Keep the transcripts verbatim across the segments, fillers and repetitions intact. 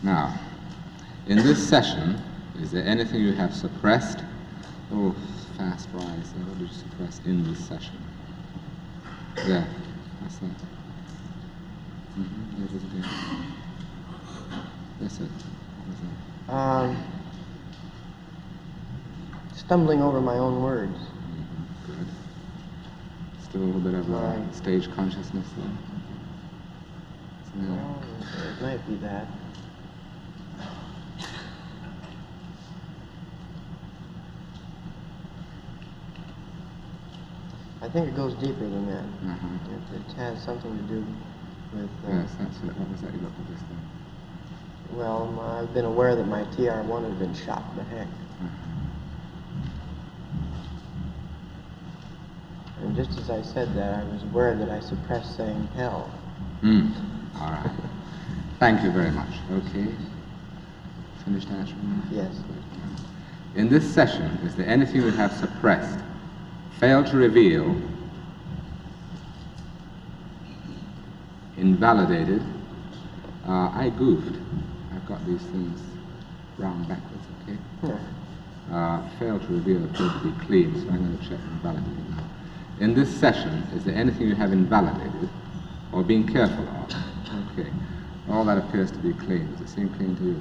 Now, in this session, is there anything you have suppressed? Oh, fast rise. What did you suppress in this session? There. That's that. Mm-hmm. There it is again. That's it. What was that? Um, stumbling over my own words. Mm-hmm. Good. Still a little bit of a Right. stage consciousness there. So, Well, it might be that. I think it goes deeper than that. uh-huh. It, it has something to do with, uh, Yes, that's it. What was that you looked at this thing? well, I've been aware that my T R one had been shot in the heck. Uh-huh. And just as I said that, I was aware that I suppressed saying hell. Mm. All right. Thank you very much. Okay. Finished answering that? Yes. In this session, is there anything you have suppressed, failed to reveal, invalidated? Uh, I goofed. I've got these things round backwards, okay? Yeah. Uh, failed to reveal appeared to be clean, so I'm going to check invalidated now. In this session, is there anything you have invalidated or been careful of? Okay. All that appears to be clean. Does it seem clean to you?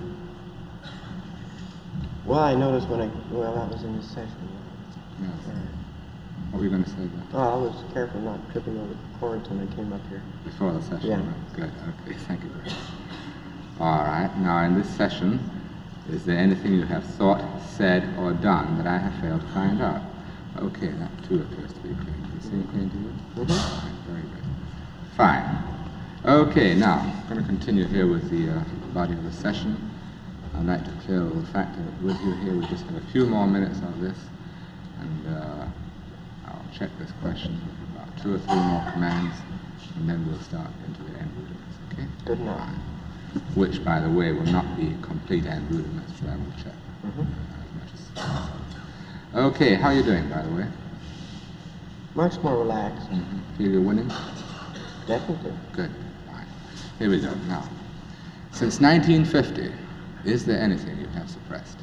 Well, I noticed when I, well, that was in this session. Yes. All right. What were you going to say there? Oh, I was careful not tripping over the cords when I came up here. Before the session? Yeah. Right? Good. Okay. Thank you very much. All right. Now, in this session, is there anything you have thought, said, or done that I have failed to find out? Okay. That too appears to be clean. Does it seem clean to you? Mm-hmm. All right, very good. Fine. Okay. Now, I'm going to continue here with the uh, body of the session. I'd like to clear the fact that with you here we just have a few more minutes of this, and uh, I'll check this question with about two or three more commands, and then we'll start into the end rudiments, okay? Good enough. Fine. Which, by the way, will not be complete end rudiments, but I will check Mm-hmm. as much as possible. Okay, how are you doing, by the way? Much more relaxed. Mm-hmm. Feel you're winning? Definitely. Good. Fine. Here we go. Now, since nineteen fifty, is there anything you have suppressed?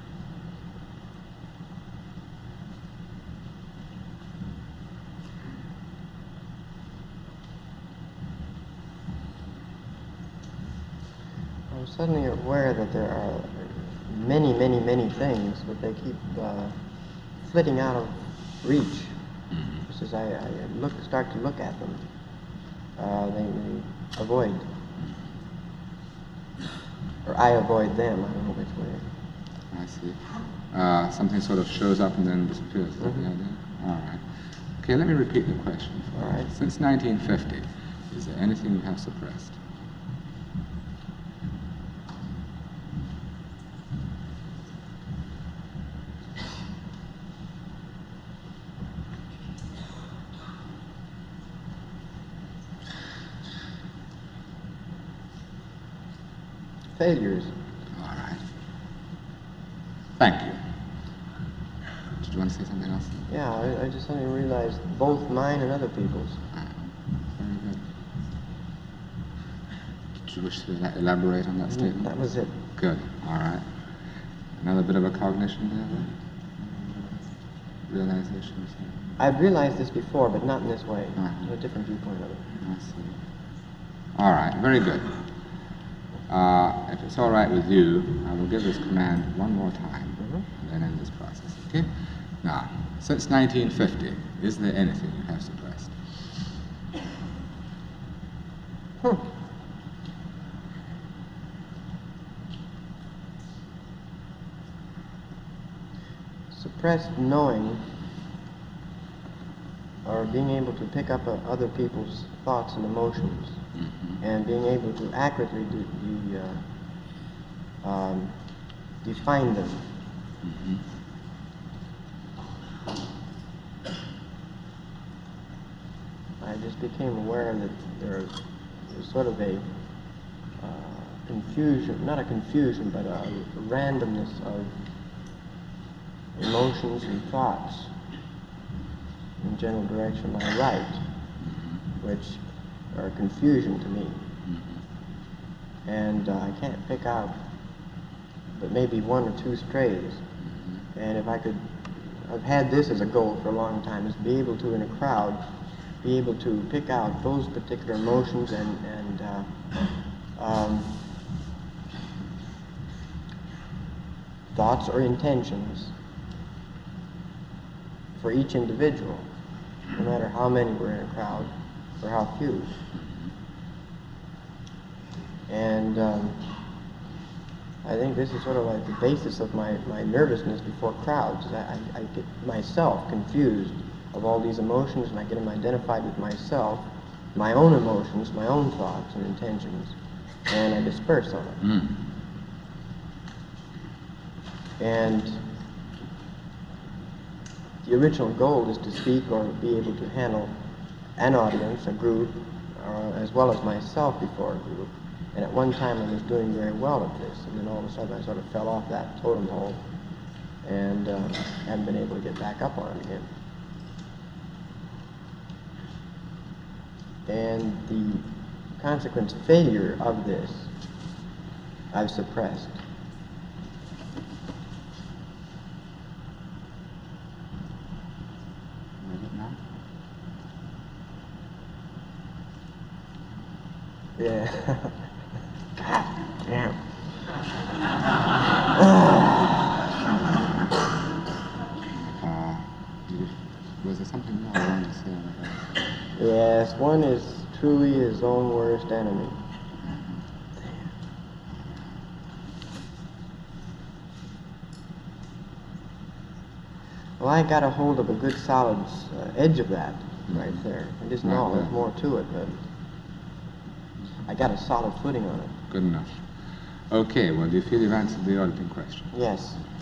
I'm suddenly aware that there are many, many, many things, but they keep uh, flitting out of reach. Mm-hmm. Just as I, I look, start to look at them, uh, they, they avoid. Or I avoid them, I don't know which way. I see. Uh, something sort of shows up and then disappears. Is that Mm-hmm. the idea? All right. Okay, let me repeat the question. All right. Since nineteen fifty, is there anything you have suppressed? Failures. All right. Thank you. Did you want to say something else? Yeah, I, I just suddenly realized both mine and other people's. Uh, very good. Did you wish to ela- elaborate on that statement? That was it. Good. All right. Another bit of a cognition there, then? Realization. so- I've realized this before, but not in this way. Uh-huh. A different viewpoint of it. I see. All right, very good. Uh, if it's all right with you, I will give this command one more time, Mhm. and then end this process, okay? Now, since nineteen fifty, is there anything you have suppressed? Hmm. Suppressed knowing or being able to pick up uh, other people's thoughts and emotions Mm-hmm. and being able to accurately de- de- uh, um, define them. Mm-hmm. I just became aware that there, there's sort of a uh, confusion, not a confusion, but a randomness of emotions and thoughts in general direction I write, which are confusion to me. Mm-hmm. and uh, I can't pick out but maybe one or two strays. And if I could, I've had this as a goal for a long time, is be able to, in a crowd, be able to pick out those particular emotions and, and uh, um, thoughts or intentions for each individual, no matter how many were in a crowd or how few. And um, I think this is sort of like the basis of my, my nervousness before crowds. I, I, I get myself confused of all these emotions, and I get them identified with myself, my own emotions, my own thoughts and intentions, and I disperse on it. Mm. And the original goal is to speak or be able to handle an audience, a group, uh, as well as myself before a group. And at one time I was doing very well at this, and then all of a sudden I sort of fell off that totem pole and uh, haven't been able to get back up on it again. And the consequent failure of this I've suppressed. Is it now? Yeah. God damn. Uh, you- was there something more I wanted to say about that? Yes, one is truly his own worst enemy. Well, I got a hold of a good solid uh, edge of that right there. I just know Right there's there. more to it, but I got a solid footing on it. Good enough. Okay, well, do you feel you've answered the auditing question? Yes.